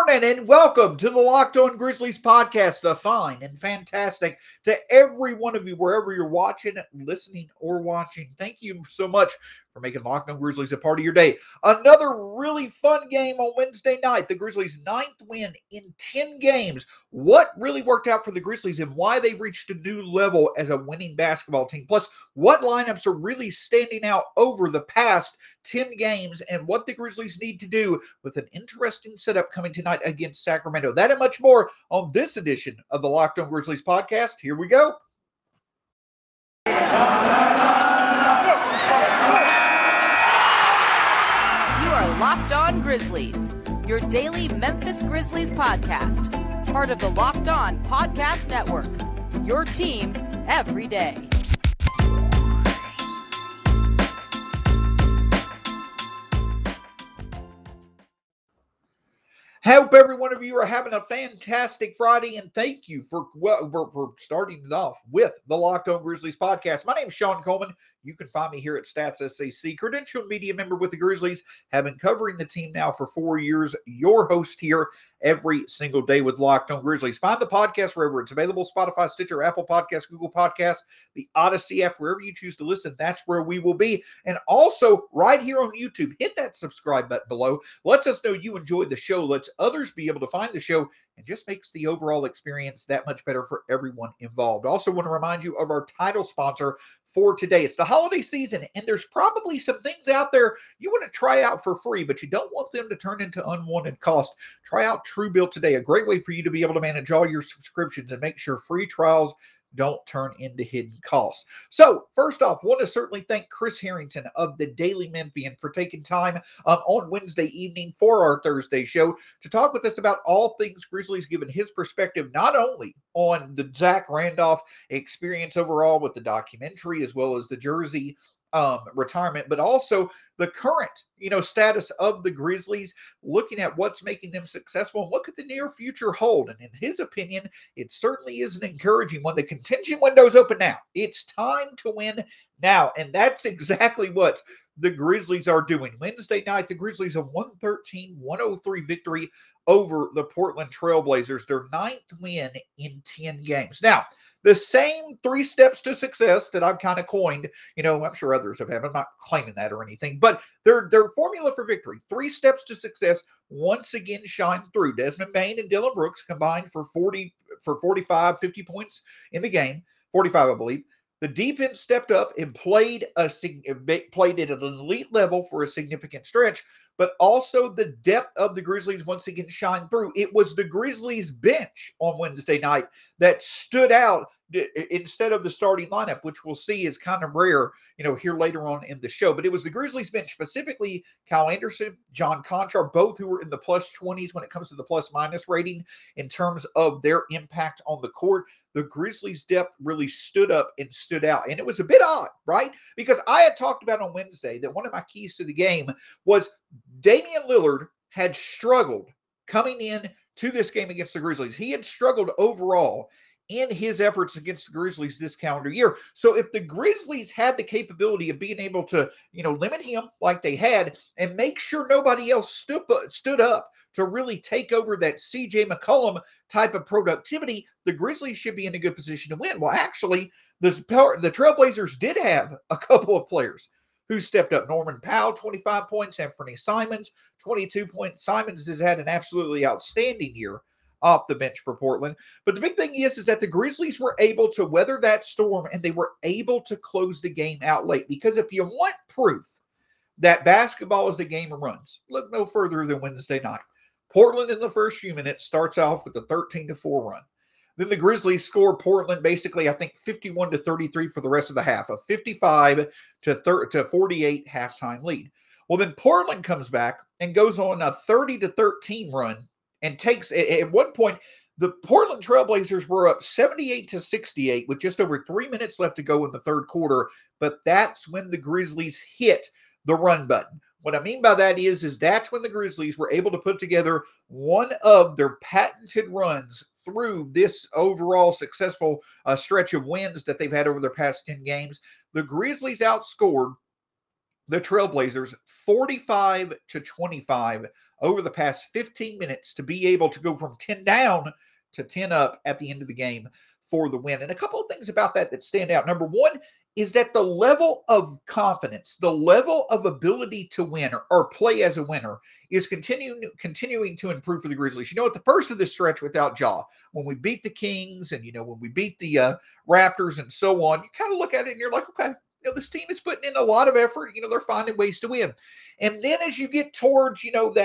morning and welcome to the Locked On Grizzlies podcast. A fine and fantastic to every one of you, wherever you're watching, listening, or watching. Thank you so much for making Locked On Grizzlies a part of your day. Another really fun game on Wednesday night. The Grizzlies' 9th win in 10 games. What really worked out for the Grizzlies and why they reached a new level as a winning basketball team. Plus, what lineups are really standing out over the past 10 games and what the Grizzlies need to do with an interesting setup coming tonight against Sacramento. That and much more on this edition of the Locked On Grizzlies podcast. Here we go. You are Locked On Grizzlies, your daily Memphis Grizzlies podcast, part of the Locked On Podcast Network, your team every day. Hope every one of you are having a fantastic Friday, and thank you for starting it off with the Locked On Grizzlies podcast. My name is Sean Coleman. You can find me here at Stats SAC, credentialed media member with the Grizzlies. Have been covering the team now for 4 years. Your host here every single day with Locked On Grizzlies. Find the podcast wherever it's available: Spotify, Stitcher, Apple Podcasts, Google Podcasts, the Odyssey app, wherever you choose to listen. That's where we will be. And also right here on YouTube, hit that subscribe button below. Lets us know you enjoyed the show. Lets others be able to find the show, and just makes the overall experience that much better for everyone involved. Also want to remind you of our title sponsor for today. It's the holiday season, and there's probably some things out there you want to try out for free, but you don't want them to turn into unwanted cost. Try out Truebill today, a great way for you to be able to manage all your subscriptions and make sure free trials don't turn into hidden costs. So first off, want to certainly thank Chris Harrington of the Daily Memphian for taking time on Wednesday evening for our Thursday show to talk with us about all things Grizzlies, given his perspective not only on the Zach Randolph experience overall with the documentary as well as the jersey retirement, but also the current, status of the Grizzlies, looking at what's making them successful and what could the near future hold. And in his opinion, it certainly is an encouraging one. The contention window's open now. It's time to win now. And that's exactly what the Grizzlies are doing. Wednesday night, the Grizzlies a 113-103 victory over the Portland Trailblazers, their 9th win in 10 games. Now, the same 3 steps to success that I've kind of coined, I'm sure others have. I'm not claiming that or anything, but their formula for victory, 3 steps to success, once again shine through. Desmond Bane and Dillon Brooks combined for 45, 50 points in the game, 45, I believe. The defense stepped up and played at an elite level for a significant stretch, but also the depth of the Grizzlies once again shined through. It was the Grizzlies bench on Wednesday night that stood out instead of the starting lineup, which we'll see is kind of rare, here later on in the show. But it was the Grizzlies bench, specifically Kyle Anderson, John Konchar, both who were in the plus 20s when it comes to the plus minus rating in terms of their impact on the court. The Grizzlies' depth really stood up and stood out. And it was a bit odd, right? Because I had talked about on Wednesday that one of my keys to the game was Damian Lillard had struggled coming in to this game against the Grizzlies. He had struggled overall in his efforts against the Grizzlies this calendar year. So if the Grizzlies had the capability of being able to, limit him like they had and make sure nobody else stood up to really take over that CJ McCollum type of productivity, the Grizzlies should be in a good position to win. Well, actually, the Trailblazers did have a couple of players who stepped up. Norman Powell, 25 points. Anthony Simons, 22 points. Simons has had an absolutely outstanding year off the bench for Portland. But the big thing is that the Grizzlies were able to weather that storm, and they were able to close the game out late. Because if you want proof that basketball is a game of runs, look no further than Wednesday night. Portland in the first few minutes starts off with a 13-4 run. Then the Grizzlies score Portland basically, I think, 51-33 for the rest of the half, a 55-48 halftime lead. Well, then Portland comes back and goes on a 30-13 run and takes, at one point, the Portland Trailblazers were up 78-68 with just over 3 minutes left to go in the third quarter, but that's when the Grizzlies hit the run button. What I mean by that is that's when the Grizzlies were able to put together one of their patented runs through this overall successful stretch of wins that they've had over their past 10 games. The Grizzlies outscored the Trailblazers 45-25 over the past 15 minutes to be able to go from 10 down to 10 up at the end of the game for the win. And a couple of things about that stand out. Number one is that the level of confidence, the level of ability to win or play as a winner is continuing to improve for the Grizzlies. At the first of this stretch without Ja, when we beat the Kings and, when we beat the Raptors and so on, you kind of look at it and you're like, okay, this team is putting in a lot of effort. They're finding ways to win. And then as you get towards,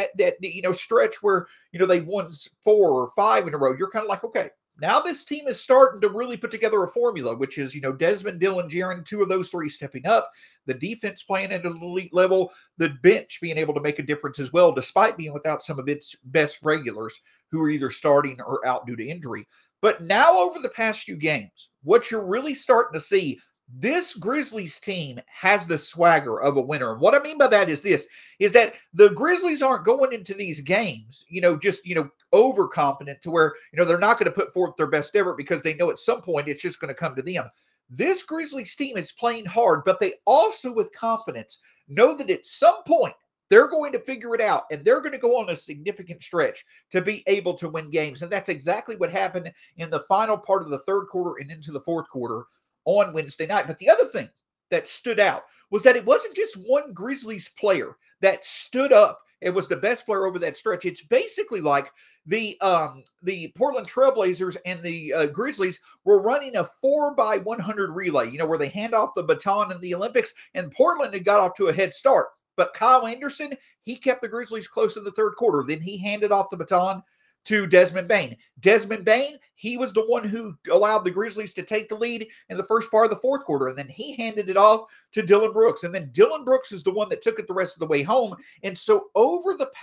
that stretch where, they've won 4 or 5 in a row, you're kind of like, okay, now this team is starting to really put together a formula, which is, Desmond, Dillon, Jaren, 2 of those 3 stepping up, the defense playing at an elite level, the bench being able to make a difference as well, despite being without some of its best regulars who are either starting or out due to injury. But now over the past few games, what you're really starting to see, this Grizzlies team has the swagger of a winner. And what I mean by that is that the Grizzlies aren't going into these games, just, overconfident to where, they're not going to put forth their best effort because they know at some point it's just going to come to them. This Grizzlies team is playing hard, but they also with confidence know that at some point they're going to figure it out and they're going to go on a significant stretch to be able to win games. And that's exactly what happened in the final part of the third quarter and into the fourth quarter on Wednesday night. But the other thing that stood out was that it wasn't just one Grizzlies player that stood up. It was the best player over that stretch. It's basically like the Portland Trailblazers and the Grizzlies were running a 4x100 relay, where they hand off the baton in the Olympics, and Portland had got off to a head start. But Kyle Anderson, he kept the Grizzlies close in the third quarter. Then he handed off the baton to Desmond Bane. Desmond Bane, he was the one who allowed the Grizzlies to take the lead in the first part of the fourth quarter, and then he handed it off to Dillon Brooks, and then Dillon Brooks is the one that took it the rest of the way home. And so over the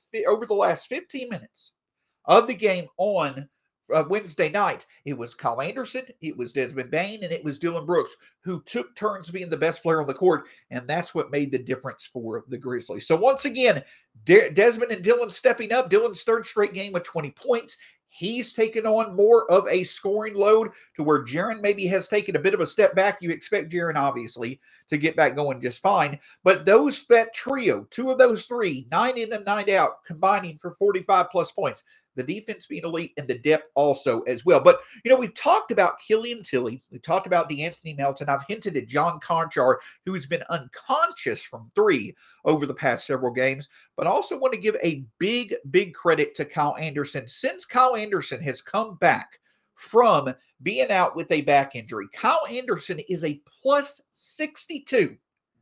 last 15 minutes of the game on Wednesday night, it was Kyle Anderson, it was Desmond Bane, and it was Dillon Brooks who took turns being the best player on the court, and that's what made the difference for the Grizzlies. So once again, Desmond and Dillon stepping up. Dillon's third straight game with 20 points. He's taken on more of a scoring load to where Jaren maybe has taken a bit of a step back. You expect Jaren, obviously, to get back going just fine. But that trio, 2 of those 3, 9 in and 9 out, combining for 45-plus points. The defense being elite and the depth also as well. But, we talked about Killian Tilly. We talked about DeAnthony Melton. I've hinted at John Konchar, who's been unconscious from 3 over the past several games. But I also want to give a big, big credit to Kyle Anderson. Since Kyle Anderson has come back from being out with a back injury, Kyle Anderson is a plus 62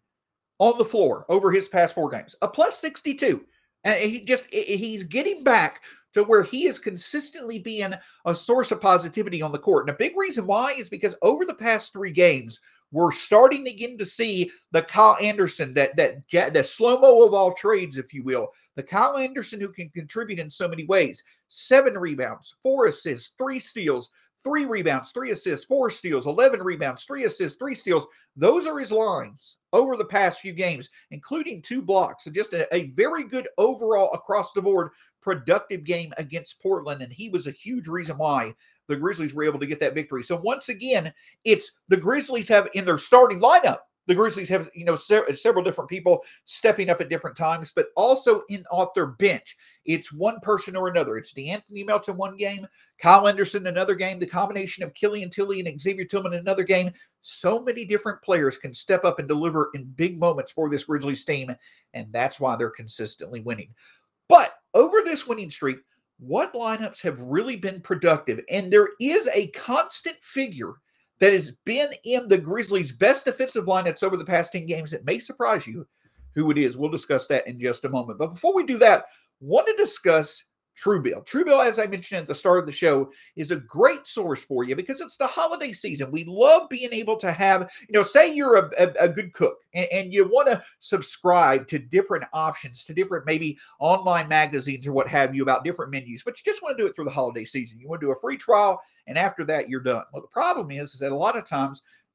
on the floor over his past 4 games. A plus 62. And he's getting back to where he is consistently being a source of positivity on the court. And a big reason why is because over the past 3 games, we're starting again to see the Kyle Anderson, the slow-mo of all trades, if you will. The Kyle Anderson who can contribute in so many ways. 7 rebounds, 4 assists, 3 steals, 3 rebounds, 3 assists, 4 steals, 11 rebounds, 3 assists, 3 steals. Those are his lines over the past few games, including 2 blocks. So just a very good overall across the board productive game against Portland, and he was a huge reason why the Grizzlies were able to get that victory. So once again, it's the Grizzlies have in their starting lineup, the Grizzlies have, several different people stepping up at different times, but also off their bench. It's one person or another. It's DeAnthony Melton one game, Kyle Anderson another game, the combination of Killian Tilly and Xavier Tillman another game. So many different players can step up and deliver in big moments for this Grizzlies team, and that's why they're consistently winning. But over this winning streak, what lineups have really been productive? And there is a constant figure that has been in the Grizzlies' best defensive lineups over the past 10 games. It may surprise you who it is. We'll discuss that in just a moment. But before we do that, I want to discuss Truebill. Truebill, as I mentioned at the start of the show, is a great source for you because it's the holiday season. We love being able to have, say you're a good cook and you want to subscribe to different options, to different maybe online magazines or what have you about different menus, but you just want to do it through the holiday season. You want to do a free trial, and after that, you're done. Well, the problem is that a lot of times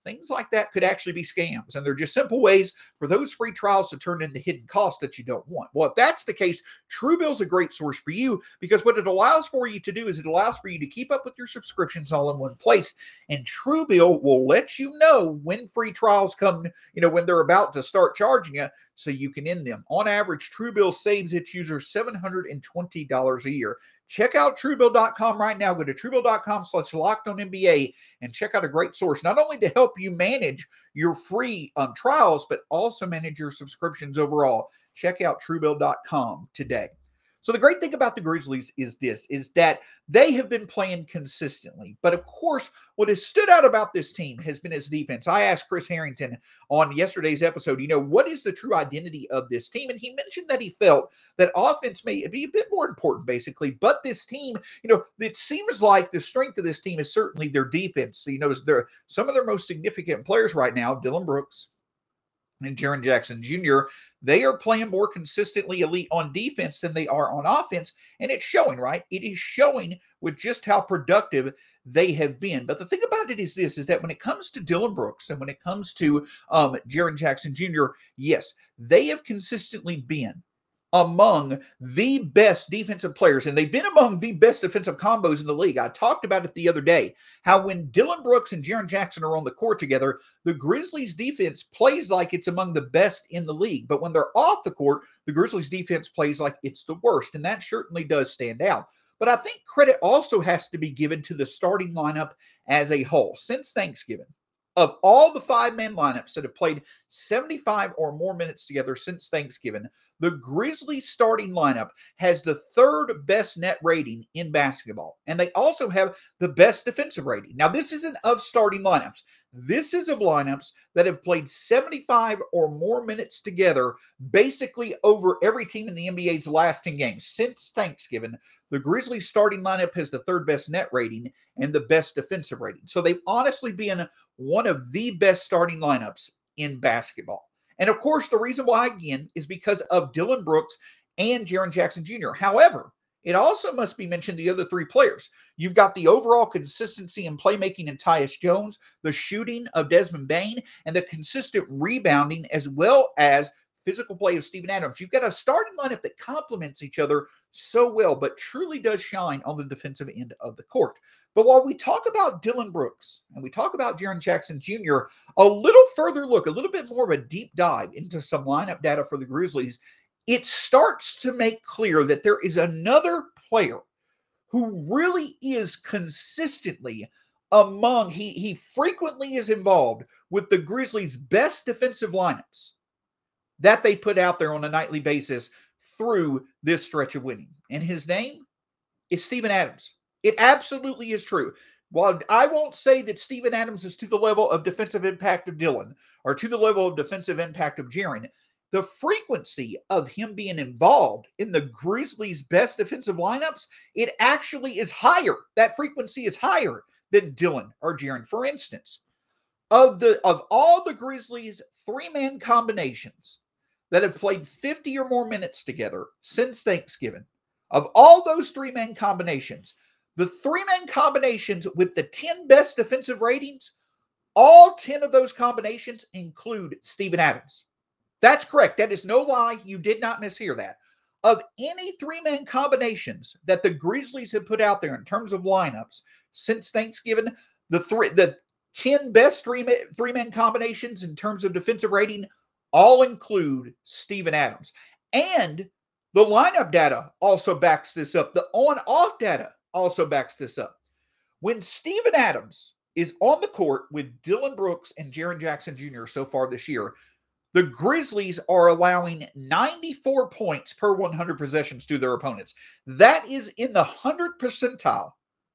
things like that could actually be scams. And they're just simple ways for those free trials to turn into hidden costs that you don't want. Well, if that's the case, Truebill's a great source for you, because what it allows for you to do is it allows for you to keep up with your subscriptions all in one place. And Truebill will let you know when free trials come, when they're about to start charging you, so you can end them. On average, Truebill saves its users $720 a year. Check out Truebill.com right now. Go to Truebill.com/LockedOnNBA and check out a great source, not only to help you manage your free trials, but also manage your subscriptions overall. Check out Truebill.com today. So the great thing about the Grizzlies is that they have been playing consistently. But of course, what has stood out about this team has been its defense. I asked Chris Harrington on yesterday's episode, what is the true identity of this team? And he mentioned that he felt that offense may be a bit more important, basically. But this team, it seems like the strength of this team is certainly their defense. Some of their most significant players right now, Dillon Brooks and Jaren Jackson Jr., they are playing more consistently elite on defense than they are on offense, and it's showing, right? It is showing with just how productive they have been. But the thing about it is that when it comes to Dillon Brooks and when it comes to Jaren Jackson Jr., yes, they have consistently been among the best defensive players, and they've been among the best defensive combos in the league. I talked about it the other day, how when Dillon Brooks and Jaren Jackson are on the court together, the Grizzlies defense plays like it's among the best in the league. But when they're off the court, the Grizzlies defense plays like it's the worst, and that certainly does stand out. But I think credit also has to be given to the starting lineup as a whole. Since Thanksgiving, of all the five-man lineups that have played 75 or more minutes together since Thanksgiving, the Grizzlies starting lineup has the third best net rating in basketball. And they also have the best defensive rating. Now, this isn't of starting lineups. This is of lineups that have played 75 or more minutes together, basically over every team in the NBA's last 10 games. Since Thanksgiving, the Grizzlies starting lineup has the third best net rating and the best defensive rating. So they've honestly been one of the best starting lineups in basketball. And of course, the reason why, again, is because of Dillon Brooks and Jaren Jackson Jr. However, it also must be mentioned the other three players. You've got the overall consistency in playmaking in Tyus Jones, the shooting of Desmond Bane, and the consistent rebounding, as well as physical play of Steven Adams. You've got a starting lineup that complements each other so well, but truly does shine on the defensive end of the court. But while we talk about Dillon Brooks and we talk about Jaren Jackson Jr., a little further look, a little bit more of a deep dive into some lineup data for the Grizzlies, it starts to make clear that there is another player who really is consistently he frequently is involved with the Grizzlies' best defensive lineups that they put out there on a nightly basis through this stretch of winning. And his name is Steven Adams. It absolutely is true. While I won't say that Steven Adams is to the level of defensive impact of Dillon or to the level of defensive impact of Jaren, the frequency of him being involved in the Grizzlies' best defensive lineups, it actually is higher. That frequency is higher than Dillon or Jaren. For instance, of all the Grizzlies' three-man combinations that have played 50 or more minutes together since Thanksgiving, of all those three-man combinations, the three-man combinations with the 10 best defensive ratings, all 10 of those combinations include Steven Adams. That's correct. That is no lie. You did not mishear that. Of any three-man combinations that the Grizzlies have put out there in terms of lineups since Thanksgiving, the 10 best three-man combinations in terms of defensive rating all include Steven Adams. And the lineup data also backs this up. The on-off data also backs this up. When Steven Adams is on the court with Dillon Brooks and Jaren Jackson Jr. so far this year, the Grizzlies are allowing 94 points per 100 possessions to their opponents. That is in the 100th percentile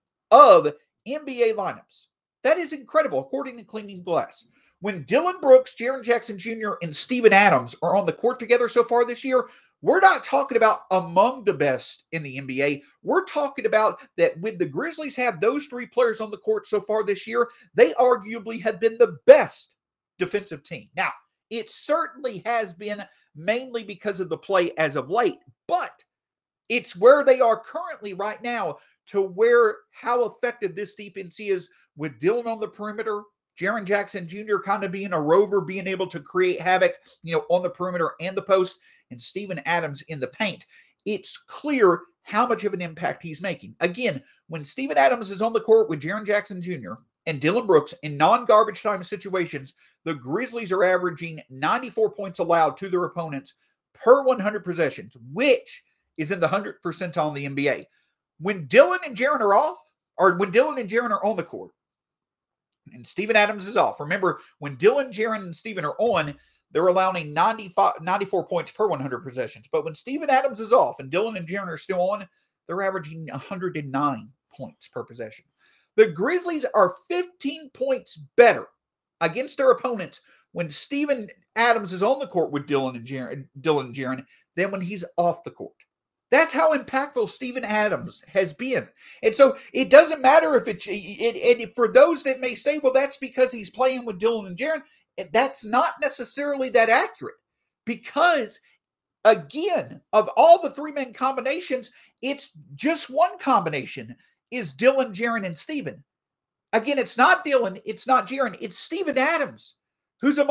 of NBA lineups. That is incredible, according to Cleaning Glass. When Dillon Brooks, Jaren Jackson Jr., and Steven Adams are on the court together so far this year, we're not talking about among the best in the NBA. We're talking about that when the Grizzlies have those three players on the court so far this year, they arguably have been the best defensive team. Now, it certainly has been mainly because of the play as of late, but it's where they are currently right now to where how effective this defense is with Dillon on the perimeter Jaren Jackson Jr. kind of being a rover, being able to create havoc, on the perimeter and the post, and Steven Adams in the paint. It's clear how much of an impact he's making. Again, when Steven Adams is on the court with Jaren Jackson Jr. and Dillon Brooks in non-garbage time situations, the Grizzlies are averaging 94 points allowed to their opponents per 100 possessions, which is in the 100th percentile in the NBA. When Dillon and Jaren are off, or when Dillon and Jaren are on the court, and Steven Adams is off. Remember, when Dillon, Jaren, and Steven are on, they're allowing 94 points per 100 possessions. But when Steven Adams is off and Dillon and Jaren are still on, they're averaging 109 points per possession. The Grizzlies are 15 points better against their opponents when Steven Adams is on the court with Dillon and Jaren than when he's off the court. That's how impactful Steven Adams has been. And so it doesn't matter if it's for those that may say, well, that's because he's playing with Dillon and Jaren. That's not necessarily that accurate because, again, of all the three-man combinations, it's just one combination is Dillon, Jaren, and Steven. Again, it's not Dillon, it's not Jaren, it's Steven Adams, who is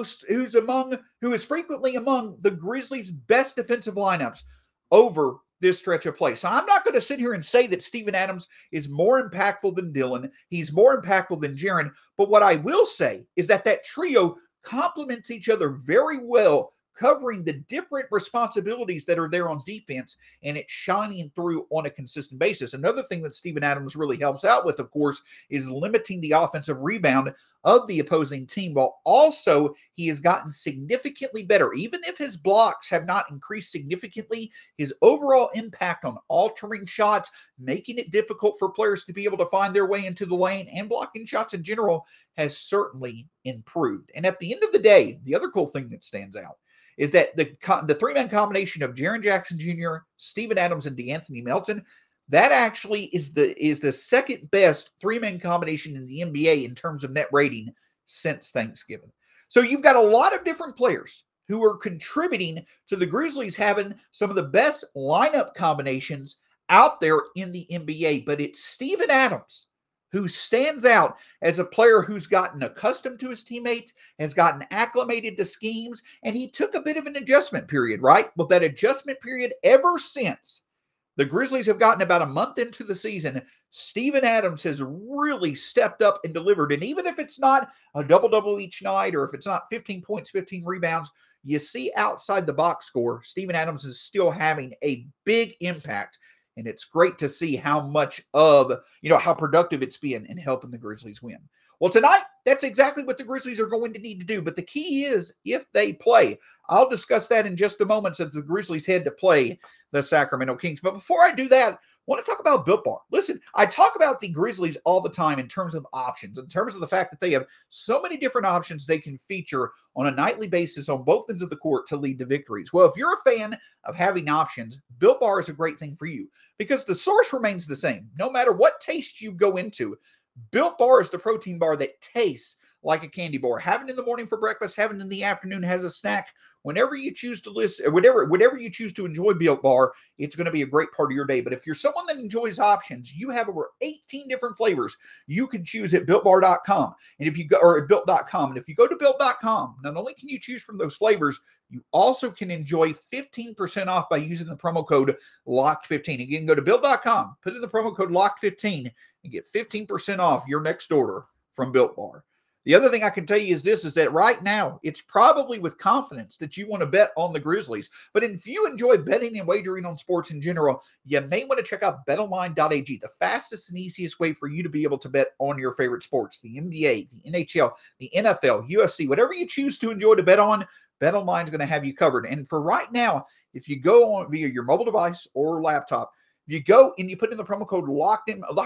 frequently among the Grizzlies' best defensive lineups over this stretch of play. So I'm not going to sit here and say that Steven Adams is more impactful than Dillon. He's more impactful than Jaren. But what I will say is that trio complements each other very well, covering the different responsibilities that are there on defense, and it's shining through on a consistent basis. Another thing that Steven Adams really helps out with, of course, is limiting the offensive rebound of the opposing team, while also he has gotten significantly better. Even if his blocks have not increased significantly, his overall impact on altering shots, making it difficult for players to be able to find their way into the lane, and blocking shots in general has certainly improved. And at the end of the day, the other cool thing that stands out is that the three-man combination of Jaren Jackson Jr., Steven Adams, and DeAnthony Melton, that actually is the second best three-man combination in the NBA in terms of net rating since Thanksgiving. So you've got a lot of different players who are contributing to the Grizzlies having some of the best lineup combinations out there in the NBA, but it's Steven Adams who stands out as a player who's gotten accustomed to his teammates, has gotten acclimated to schemes, and he took a bit of an adjustment period, right? Well, that adjustment period, ever since the Grizzlies have gotten about a month into the season, Steven Adams has really stepped up and delivered. And even if it's not a double-double each night, or if it's not 15 points, 15 rebounds, you see outside the box score, Steven Adams is still having a big impact. And it's great to see how much of, how productive it's been in helping the Grizzlies win. Well, tonight, that's exactly what the Grizzlies are going to need to do. But the key is if they play. I'll discuss that in just a moment since the Grizzlies head to play the Sacramento Kings. But before I do that, I want to talk about Built Bar. Listen, I talk about the Grizzlies all the time in terms of options, in terms of the fact that they have so many different options they can feature on a nightly basis on both ends of the court to lead to victories. Well, if you're a fan of having options, Built Bar is a great thing for you because the source remains the same. No matter what taste you go into, Built Bar is the protein bar that tastes like a candy bar. Have it in the morning for breakfast, have it in the afternoon as a snack. Whenever you choose to listen, whatever you choose to enjoy Built Bar, it's going to be a great part of your day. But if you're someone that enjoys options, you have over 18 different flavors you can choose at BuiltBar.com. And if you go, or at Built.com, and if you go to Built.com, not only can you choose from those flavors, you also can enjoy 15% off by using the promo code LOCKED15. Again, go to Built.com, put in the promo code LOCKED15, and get 15% off your next order from Built Bar. The other thing I can tell you is that right now, it's probably with confidence that you want to bet on the Grizzlies. But if you enjoy betting and wagering on sports in general, you may want to check out betonline.ag, the fastest and easiest way for you to be able to bet on your favorite sports, the NBA, the NHL, the NFL, UFC, whatever you choose to enjoy to bet on, BetOnline is going to have you covered. And for right now, if you go on via your mobile device or laptop, you go and you put in the promo code locked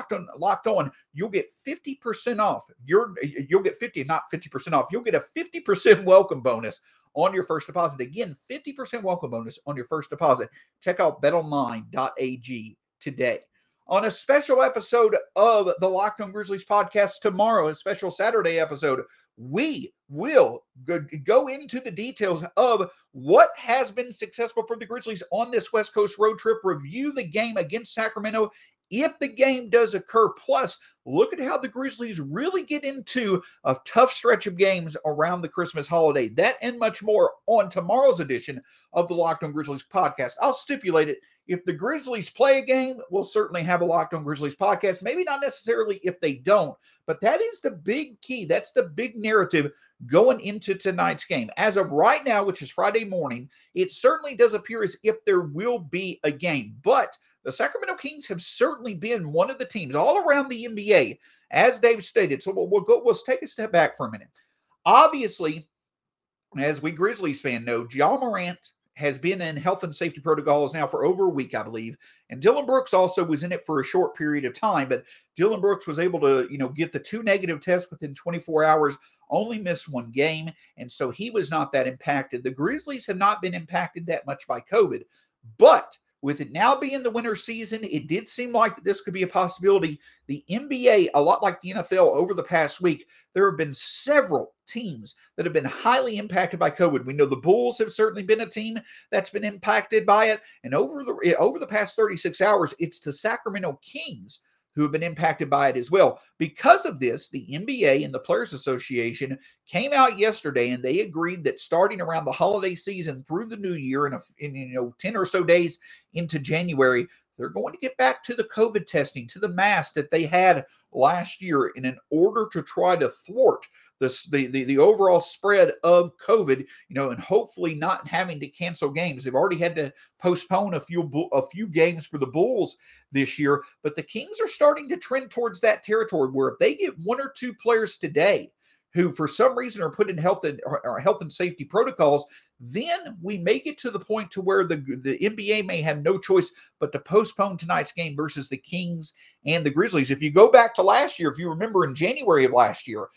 on, you'll get 50% off. You'll get 50, not 50% off. You'll get a 50% welcome bonus on your first deposit. Again, 50% welcome bonus on your first deposit. Check out betonline.ag today. On a special episode of the Locked On Grizzlies podcast tomorrow, a special Saturday episode, we will go into the details of what has been successful for the Grizzlies on this West Coast road trip, review the game against Sacramento if the game does occur. Plus, look at how the Grizzlies really get into a tough stretch of games around the Christmas holiday. That and much more on tomorrow's edition of the Locked On Grizzlies podcast. I'll stipulate it. If the Grizzlies play a game, we'll certainly have a Locked On Grizzlies podcast. Maybe not necessarily if they don't, but that is the big key. That's the big narrative going into tonight's game. As of right now, which is Friday morning, it certainly does appear as if there will be a game. But the Sacramento Kings have certainly been one of the teams all around the NBA, as Dave stated. So we'll take a step back for a minute. Obviously, as we Grizzlies fan know, Ja Morant has been in health and safety protocols now for over a week, I believe. And Dillon Brooks also was in it for a short period of time, but Dillon Brooks was able to, get the 2 negative tests within 24 hours, only missed 1 game, and so he was not that impacted. The Grizzlies have not been impacted that much by COVID, but with it now being the winter season, it did seem like that this could be a possibility. The NBA, a lot like the NFL over the past week, there have been several teams that have been highly impacted by COVID. We know the Bulls have certainly been a team that's been impacted by it. And over the past 36 hours, it's the Sacramento Kings who have been impacted by it as well. Because of this, the NBA and the Players Association came out yesterday and they agreed that starting around the holiday season through the new year in 10 or so days into January, they're going to get back to the COVID testing, to the mask that they had last year in order to try to thwart the overall spread of COVID, and hopefully not having to cancel games. They've already had to postpone a few games for the Bulls this year, but the Kings are starting to trend towards that territory where if they get 1 or 2 players today who for some reason are put in health and safety protocols, then we may get to the point to where the NBA may have no choice but to postpone tonight's game versus the Kings and the Grizzlies. If you go back to last year, if you remember in January of last year,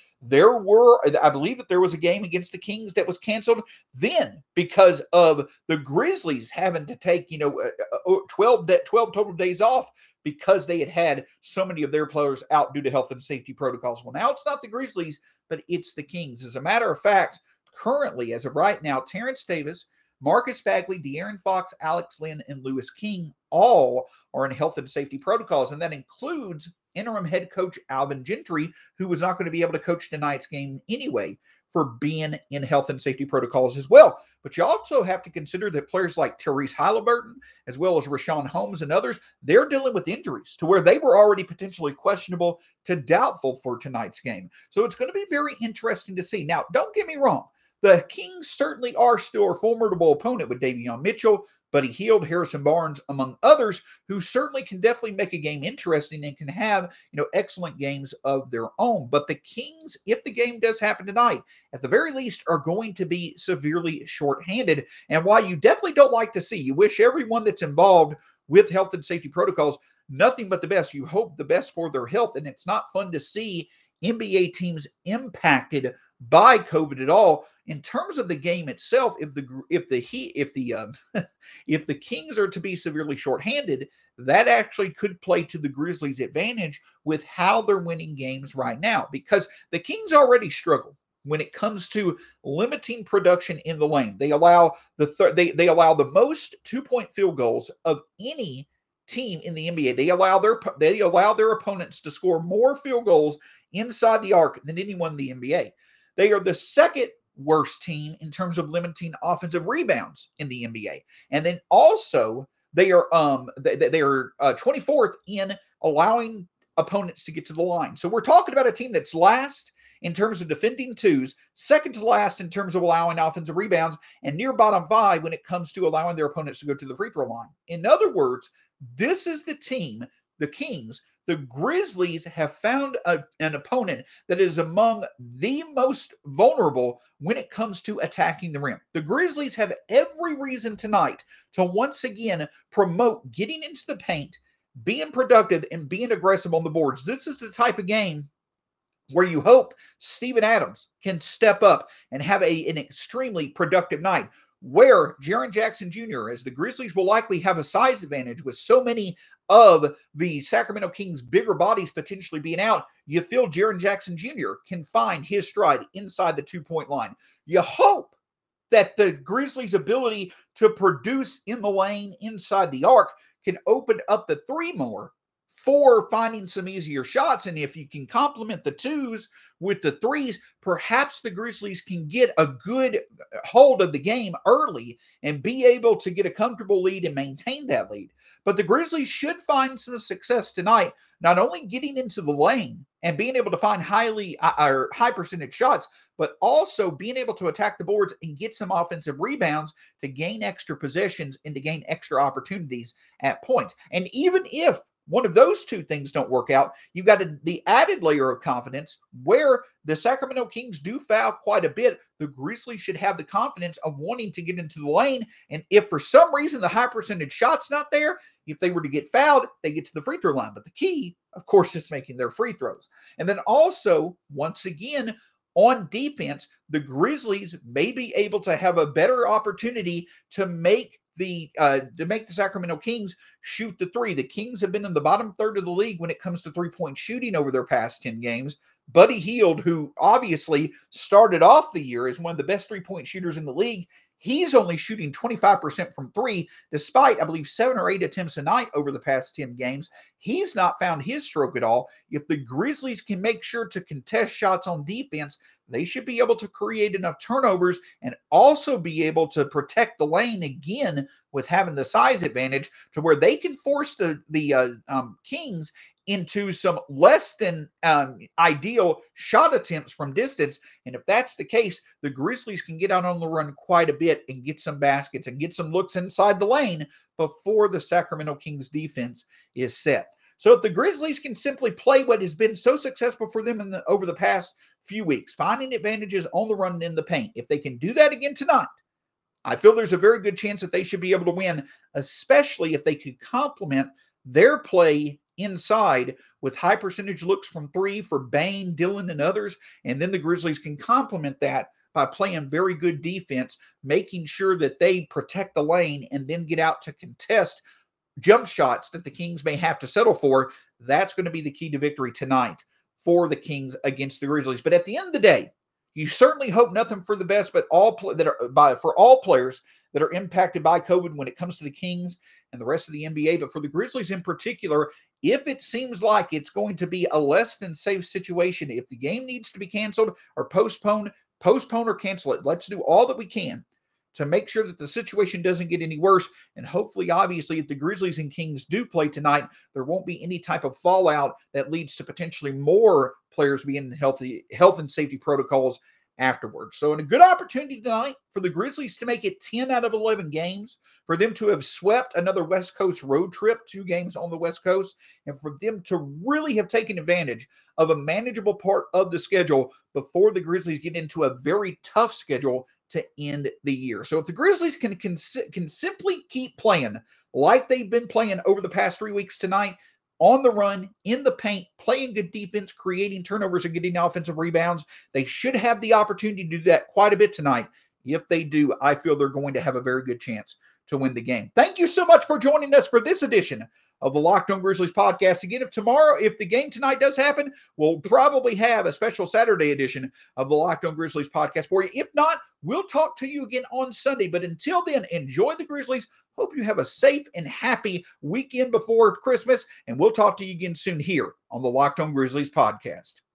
I believe that there was a game against the Kings that was canceled then because of the Grizzlies having to take, 12 total days off because they had so many of their players out due to health and safety protocols. Well, now it's not the Grizzlies, but it's the Kings. As a matter of fact, currently, as of right now, Terrence Davis, Marcus Bagley, De'Aaron Fox, Alex Len, and Louis King all are in health and safety protocols, and that includes interim head coach Alvin Gentry, who was not going to be able to coach tonight's game anyway for being in health and safety protocols as well. But you also have to consider that players like Tyrese Halliburton, as well as Richaun Holmes and others, they're dealing with injuries to where they were already potentially questionable to doubtful for tonight's game. So it's going to be very interesting to see. Now, don't get me wrong. The Kings certainly are still a formidable opponent with Davion Mitchell, Buddy Hield, Harrison Barnes, among others, who certainly can definitely make a game interesting and can have, excellent games of their own. But the Kings, if the game does happen tonight, at the very least are going to be severely shorthanded. And while you definitely don't like to see, you wish everyone that's involved with health and safety protocols nothing but the best. You hope the best for their health, and it's not fun to see NBA teams impacted by COVID at all. In terms of the game itself, if the Kings are to be severely shorthanded, that actually could play to the Grizzlies' advantage with how they're winning games right now, because the Kings already struggle when it comes to limiting production in the lane. They allow they allow the most 2-point field goals of any team in the NBA. They allow their opponents to score more field goals inside the arc than anyone in the NBA. They are the second worst team in terms of limiting offensive rebounds in the NBA. And then also they are 24th in allowing opponents to get to the line. So we're talking about a team that's last in terms of defending twos, second to last in terms of allowing offensive rebounds, and near bottom 5 when it comes to allowing their opponents to go to the free throw line. In other words, this is the team, the Kings. The Grizzlies have found an opponent that is among the most vulnerable when it comes to attacking the rim. The Grizzlies have every reason tonight to once again promote getting into the paint, being productive, and being aggressive on the boards. This is the type of game where you hope Steven Adams can step up and have an extremely productive night, where Jaren Jackson Jr., as the Grizzlies will likely have a size advantage with so many of the Sacramento Kings' bigger bodies potentially being out, you feel Jaren Jackson Jr. can find his stride inside the 2-point line. You hope that the Grizzlies' ability to produce in the lane inside the arc can open up the 3 more for finding some easier shots. And if you can complement the twos with the threes, perhaps the Grizzlies can get a good hold of the game early and be able to get a comfortable lead and maintain that lead. But the Grizzlies should find some success tonight, not only getting into the lane and being able to find high percentage shots, but also being able to attack the boards and get some offensive rebounds to gain extra possessions and to gain extra opportunities at points. And even if one of those two things don't work out, you've got the added layer of confidence where the Sacramento Kings do foul quite a bit. The Grizzlies should have the confidence of wanting to get into the lane. And if for some reason the high percentage shot's not there, if they were to get fouled, they get to the free throw line. But the key, of course, is making their free throws. And then also, once again, on defense, the Grizzlies may be able to have a better opportunity to make the Sacramento Kings shoot the three. The Kings have been in the bottom third of the league when it comes to three-point shooting over their past 10 games. Buddy Hield, who obviously started off the year as one of the best three-point shooters in the league, he's only shooting 25% from three, despite, I believe, 7 or 8 attempts a night over the past 10 games. He's not found his stroke at all. If the Grizzlies can make sure to contest shots on defense, they should be able to create enough turnovers and also be able to protect the lane again with having the size advantage to where they can force the Kings into some less than ideal shot attempts from distance. And if that's the case, the Grizzlies can get out on the run quite a bit and get some baskets and get some looks inside the lane before the Sacramento Kings defense is set. So if the Grizzlies can simply play what has been so successful for them over the past few weeks, finding advantages on the run and in the paint, if they can do that again tonight, I feel there's a very good chance that they should be able to win, especially if they could complement their play inside with high percentage looks from three for Bane, Dillon, and others. And then the Grizzlies can complement that by playing very good defense, making sure that they protect the lane and then get out to contest jump shots that the Kings may have to settle for. That's going to be the key to victory tonight for the Kings against the Grizzlies. But at the end of the day, you certainly hope nothing for the best, but for all players that are impacted by COVID when it comes to the Kings and the rest of the NBA. But for the Grizzlies in particular, if it seems like it's going to be a less than safe situation, if the game needs to be canceled or postponed or cancel it, let's do all that we can to make sure that the situation doesn't get any worse. And hopefully, obviously, if the Grizzlies and Kings do play tonight, there won't be any type of fallout that leads to potentially more players being in health and safety protocols afterwards. So, a good opportunity tonight for the Grizzlies to make it 10 out of 11 games, for them to have swept another West Coast road trip, 2 games on the West Coast, and for them to really have taken advantage of a manageable part of the schedule before the Grizzlies get into a very tough schedule to end the year. So if the Grizzlies can simply keep playing like they've been playing over the past 3 weeks tonight, on the run, in the paint, playing good defense, creating turnovers and getting offensive rebounds, they should have the opportunity to do that quite a bit tonight. If they do, I feel they're going to have a very good chance to win the game. Thank you so much for joining us for this edition of the Locked On Grizzlies podcast. Again, if the game tonight does happen, we'll probably have a special Saturday edition of the Locked On Grizzlies podcast for you. If not, we'll talk to you again on Sunday. But until then, enjoy the Grizzlies. Hope you have a safe and happy weekend before Christmas, and we'll talk to you again soon here on the Locked On Grizzlies podcast.